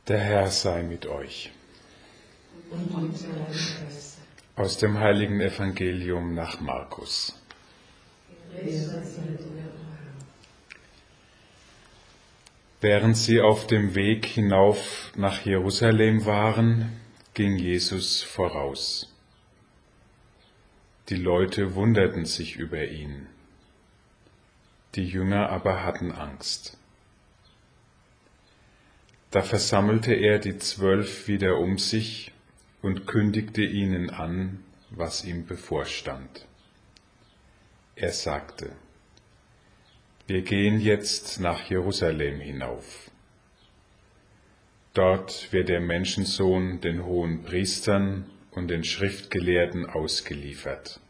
Der Herr sei mit euch. Und mit deinem Geist. Aus dem heiligen Evangelium nach Markus. Während sie auf dem Weg hinauf nach Jerusalem waren, ging Jesus voraus. Die Leute wunderten sich über ihn. Die Jünger aber hatten Angst. Da versammelte er die 12 wieder um sich und kündigte ihnen an, was ihm bevorstand. Er sagte: Wir gehen jetzt nach Jerusalem hinauf. Dort wird der Menschensohn den hohen Priestern und den Schriftgelehrten ausgeliefert.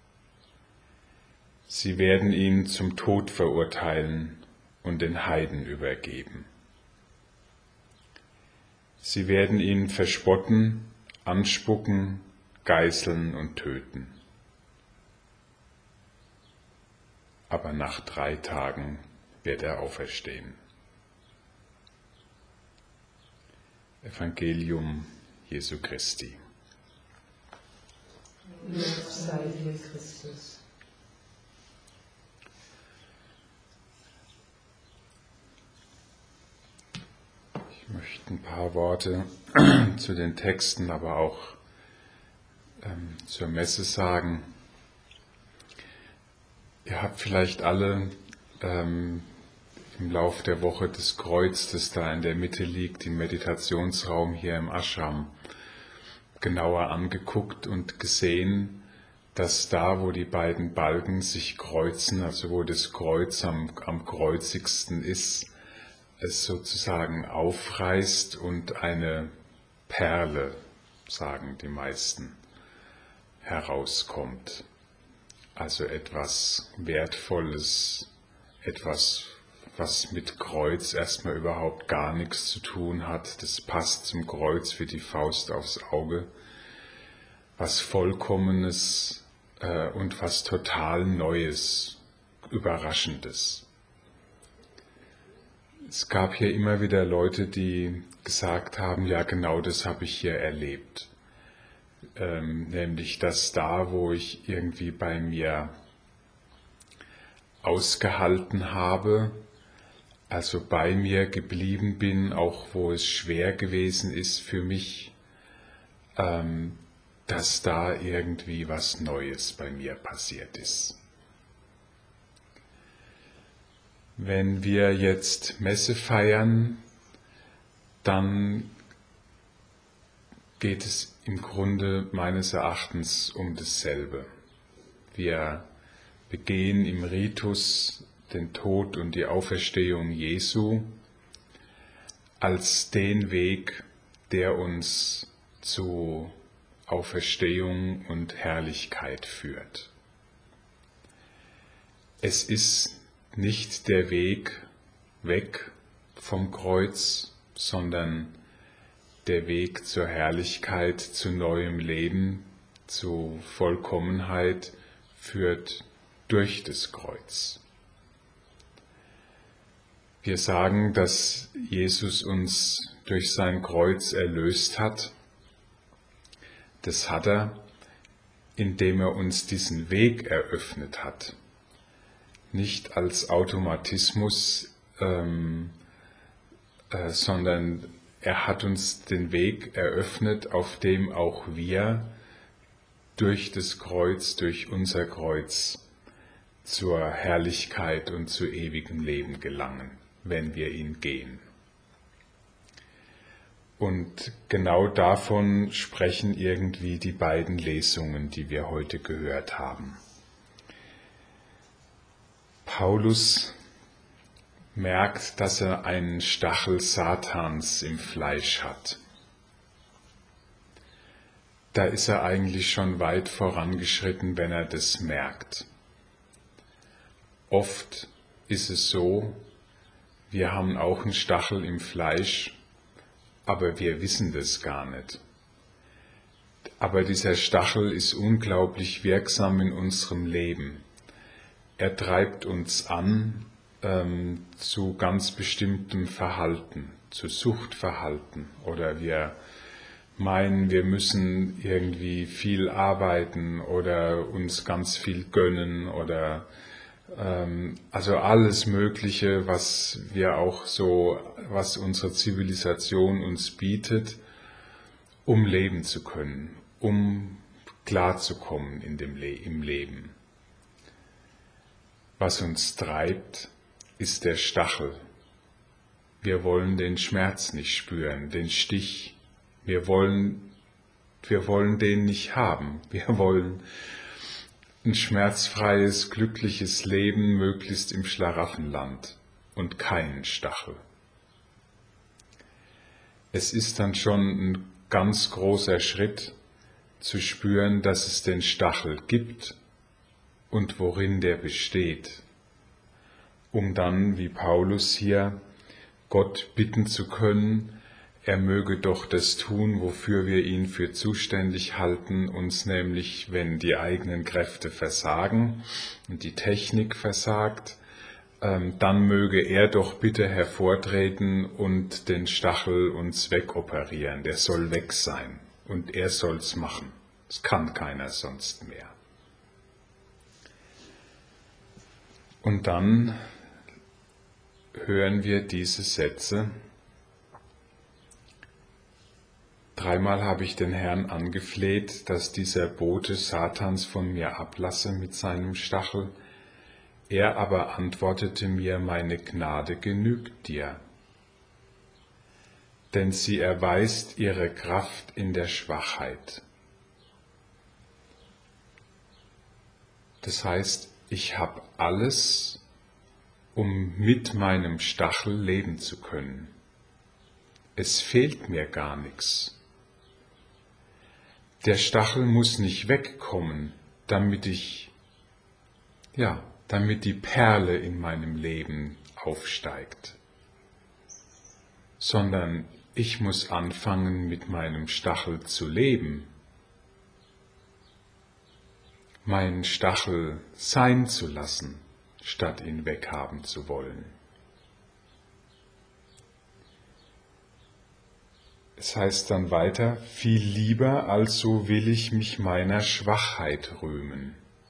Sie werden ihn zum Tod verurteilen und den Heiden übergeben. Sie werden ihn verspotten, anspucken, geißeln und töten. Aber nach 3 Tagen wird er auferstehen. Evangelium Jesu Christi. Lob sei dir, Christus. Ich möchte ein paar Worte zu den Texten, aber auch zur Messe sagen. Ihr habt vielleicht alle im Lauf der Woche das Kreuz, das da in der Mitte liegt, im Meditationsraum hier im Ashram, genauer angeguckt und gesehen, dass da, wo die beiden Balken sich kreuzen, also wo das Kreuz am kreuzigsten ist, es sozusagen aufreißt und eine Perle, sagen die meisten, herauskommt. Also etwas Wertvolles, etwas, was mit Kreuz erstmal überhaupt gar nichts zu tun hat. Das passt zum Kreuz wie die Faust aufs Auge. Was Vollkommenes und was total Neues, Überraschendes. Es gab hier immer wieder Leute, die gesagt haben, ja genau das habe ich hier erlebt. Nämlich, dass da, wo ich irgendwie bei mir ausgehalten habe, also bei mir geblieben bin, auch wo es schwer gewesen ist für mich, dass da irgendwie was Neues bei mir passiert ist. Wenn wir jetzt Messe feiern, dann geht es im Grunde meines Erachtens um dasselbe. Wir begehen im Ritus den Tod und die Auferstehung Jesu als den Weg, der uns zu Auferstehung und Herrlichkeit führt. Es ist nicht der Weg weg vom Kreuz, sondern der Weg zur Herrlichkeit, zu neuem Leben, zu Vollkommenheit führt durch das Kreuz. Wir sagen, dass Jesus uns durch sein Kreuz erlöst hat. Das hat er, indem er uns diesen Weg eröffnet hat. Nicht als Automatismus, sondern er hat uns den Weg eröffnet, auf dem auch wir durch das Kreuz, durch unser Kreuz zur Herrlichkeit und zu ewigem Leben gelangen, wenn wir ihn gehen. Und genau davon sprechen irgendwie die beiden Lesungen, die wir heute gehört haben. Paulus merkt, dass er einen Stachel Satans im Fleisch hat. Da ist er eigentlich schon weit vorangeschritten, wenn er das merkt. Oft ist es so, wir haben auch einen Stachel im Fleisch, aber wir wissen das gar nicht. Aber dieser Stachel ist unglaublich wirksam in unserem Leben. Er treibt uns an zu ganz bestimmtem Verhalten, zu Suchtverhalten, oder wir meinen, wir müssen irgendwie viel arbeiten oder uns ganz viel gönnen oder also alles Mögliche, was wir auch so, was unsere Zivilisation uns bietet, um leben zu können, um klarzukommen im Leben. Was uns treibt, ist der Stachel. Wir wollen den Schmerz nicht spüren, den Stich. Wir wollen den nicht haben. Wir wollen ein schmerzfreies, glückliches Leben, möglichst im Schlaraffenland und keinen Stachel. Es ist dann schon ein ganz großer Schritt zu spüren, dass es den Stachel gibt und worin der besteht, um dann, wie Paulus hier, Gott bitten zu können, er möge doch das tun, wofür wir ihn für zuständig halten, uns nämlich, wenn die eigenen Kräfte versagen und die Technik versagt, dann möge er doch bitte hervortreten und den Stachel uns wegoperieren. Der soll weg sein und er soll's machen. Es kann keiner sonst mehr. Und dann hören wir diese Sätze. 3-mal habe ich den Herrn angefleht, dass dieser Bote Satans von mir ablasse mit seinem Stachel. Er aber antwortete mir, meine Gnade genügt dir, denn sie erweist ihre Kraft in der Schwachheit. Das heißt, ich habe alles, um mit meinem Stachel leben zu können. Es fehlt mir gar nichts. Der Stachel muss nicht wegkommen, damit die Perle in meinem Leben aufsteigt, sondern ich muss anfangen, mit meinem Stachel zu leben, meinen Stachel sein zu lassen, statt ihn weghaben zu wollen. Es heißt dann weiter, viel lieber also will ich mich meiner Schwachheit rühmen.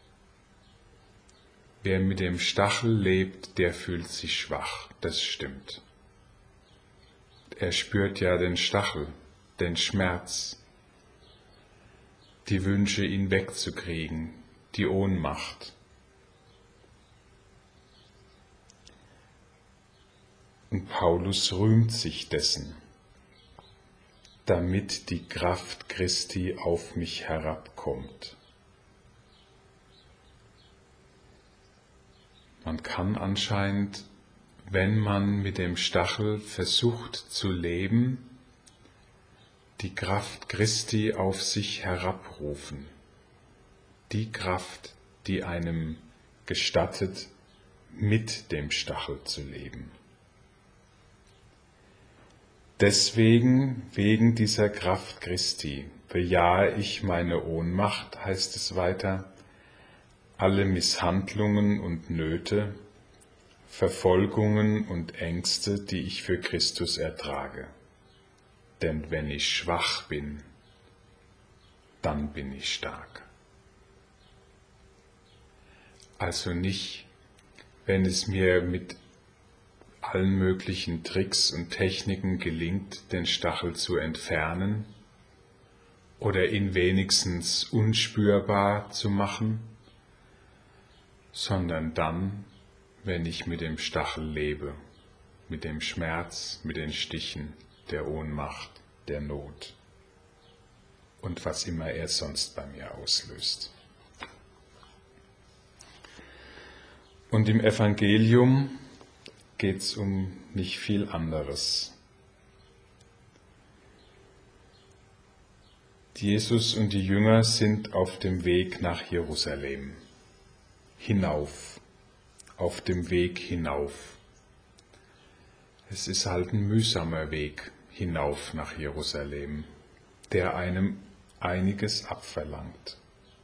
Wer mit dem Stachel lebt, der fühlt sich schwach, das stimmt. Er spürt ja den Stachel, den Schmerz, die Wünsche, ihn wegzukriegen, die Ohnmacht. Und Paulus rühmt sich dessen, damit die Kraft Christi auf mich herabkommt. Man kann anscheinend, wenn man mit dem Stachel versucht zu leben, die Kraft Christi auf sich herabrufen. Die Kraft, die einem gestattet, mit dem Stachel zu leben. Deswegen, wegen dieser Kraft Christi, bejahe ich meine Ohnmacht, heißt es weiter, alle Misshandlungen und Nöte, Verfolgungen und Ängste, die ich für Christus ertrage. Denn wenn ich schwach bin, dann bin ich stark. Also nicht, wenn es mir mit allen möglichen Tricks und Techniken gelingt, den Stachel zu entfernen oder ihn wenigstens unspürbar zu machen, sondern dann, wenn ich mit dem Stachel lebe, mit dem Schmerz, mit den Stichen, der Ohnmacht, der Not und was immer er sonst bei mir auslöst. Und im Evangelium geht es um nicht viel anderes. Jesus und die Jünger sind auf dem Weg nach Jerusalem, hinauf, auf dem Weg hinauf. Es ist halt ein mühsamer Weg hinauf nach Jerusalem, der einem einiges abverlangt.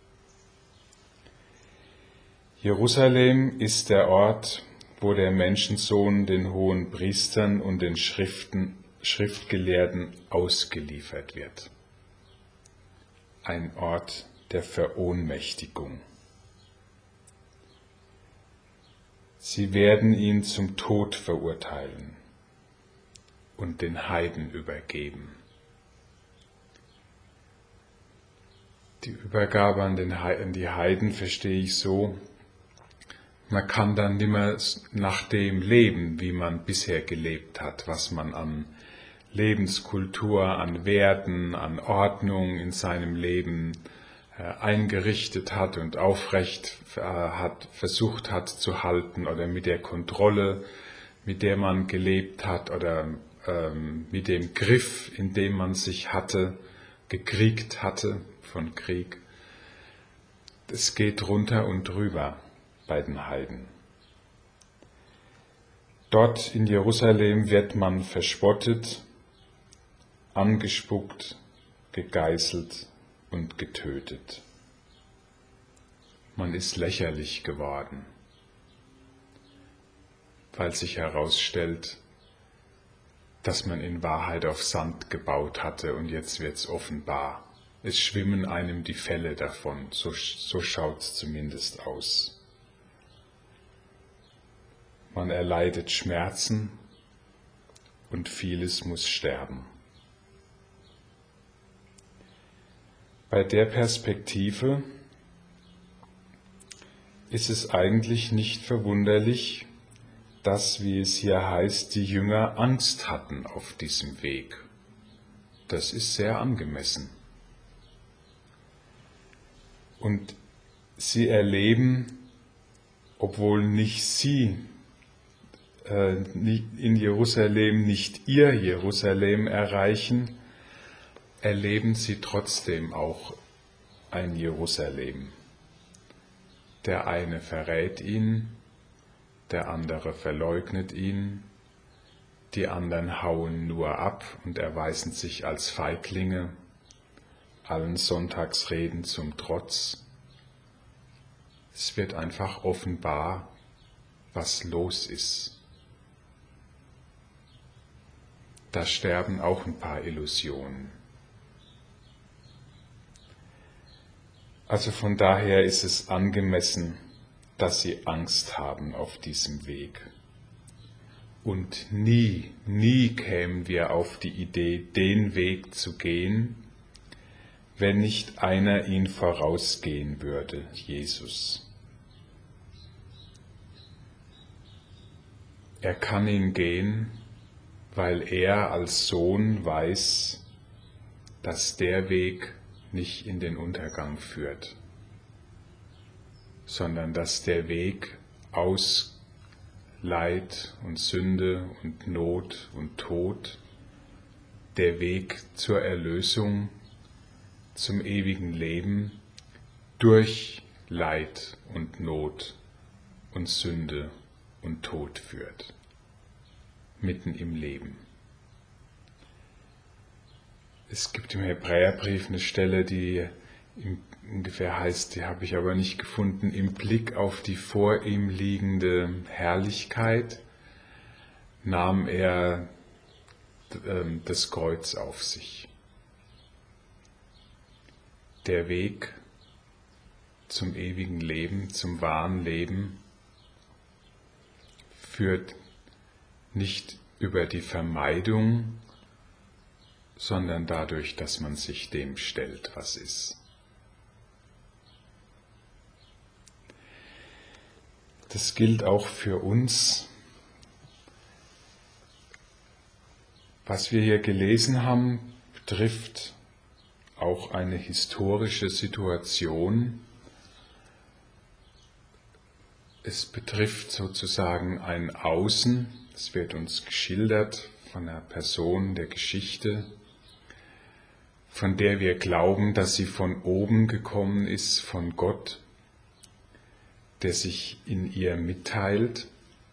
Jerusalem ist der Ort, wo der Menschensohn den hohen Priestern und den Schriftgelehrten ausgeliefert wird. Ein Ort der Verohnmächtigung. Sie werden ihn zum Tod verurteilen und den Heiden übergeben. Die Übergabe an die Heiden verstehe ich so, man kann dann nicht mehr nach dem leben, wie man bisher gelebt hat, was man an Lebenskultur, an Werten, an Ordnung in seinem Leben eingerichtet hat und aufrecht versucht hat zu halten, oder mit der Kontrolle, mit der man gelebt hat, oder mit dem Griff, in dem man sich gekriegt hatte von Krieg. Es geht runter und drüber bei den Heiden. Dort in Jerusalem wird man verspottet, angespuckt, gegeißelt und getötet. Man ist lächerlich geworden, weil sich herausstellt, dass man in Wahrheit auf Sand gebaut hatte, und jetzt wird's offenbar. Es schwimmen einem die Felle davon, so schaut's zumindest aus. Man erleidet Schmerzen und vieles muss sterben. Bei der Perspektive ist es eigentlich nicht verwunderlich, dass, wie es hier heißt, die Jünger Angst hatten auf diesem Weg. Das ist sehr angemessen. Und sie erleben, obwohl nicht sie in Jerusalem, nicht ihr Jerusalem erreichen, erleben sie trotzdem auch ein Jerusalem. Der eine verrät ihn, der andere verleugnet ihn, die anderen hauen nur ab und erweisen sich als Feiglinge, allen Sonntagsreden zum Trotz. Es wird einfach offenbar, was los ist. Da sterben auch ein paar Illusionen. Also von daher ist es angemessen, dass sie Angst haben auf diesem Weg. Und nie kämen wir auf die Idee, den Weg zu gehen, wenn nicht einer ihn vorausgehen würde, Jesus. Er kann ihn gehen, weil er als Sohn weiß, dass der Weg nicht in den Untergang führt, sondern dass der Weg aus Leid und Sünde und Not und Tod, der Weg zur Erlösung, zum ewigen Leben durch Leid und Not und Sünde und Tod führt, mitten im Leben. Es gibt im Hebräerbrief eine Stelle, die ungefähr heißt, die habe ich aber nicht gefunden, im Blick auf die vor ihm liegende Herrlichkeit nahm er das Kreuz auf sich. Der Weg zum ewigen Leben, zum wahren Leben, führt nicht über die Vermeidung, sondern dadurch, dass man sich dem stellt, was ist. Das gilt auch für uns. Was wir hier gelesen haben, betrifft auch eine historische Situation. Es betrifft sozusagen ein Außen. Es wird uns geschildert von einer Person der Geschichte, von der wir glauben, dass sie von oben gekommen ist, von Gott, der sich in ihr mitteilt.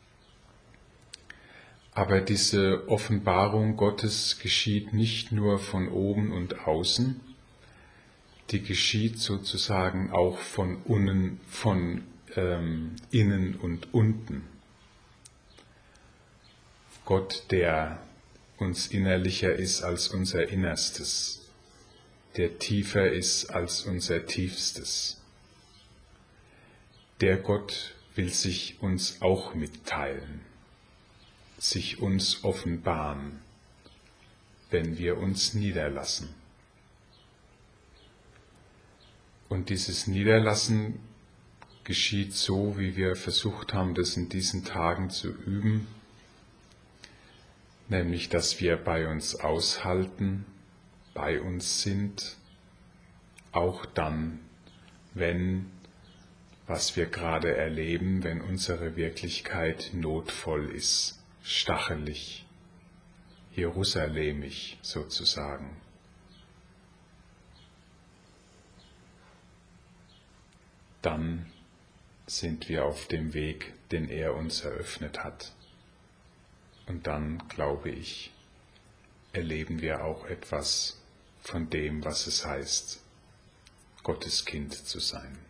Aber diese Offenbarung Gottes geschieht nicht nur von oben und außen, die geschieht sozusagen auch von innen und unten. Gott, der uns innerlicher ist als unser Innerstes, der tiefer ist als unser Tiefstes. Der Gott will sich uns auch mitteilen, sich uns offenbaren, wenn wir uns niederlassen. Und dieses Niederlassen geschieht so, wie wir versucht haben, das in diesen Tagen zu üben, nämlich, dass wir bei uns aushalten, bei uns sind, auch dann, wenn, was wir gerade erleben, wenn unsere Wirklichkeit notvoll ist, stachelig, jerusalemisch sozusagen. Dann sind wir auf dem Weg, den er uns eröffnet hat. Und dann, glaube ich, erleben wir auch etwas von dem, was es heißt, Gottes Kind zu sein.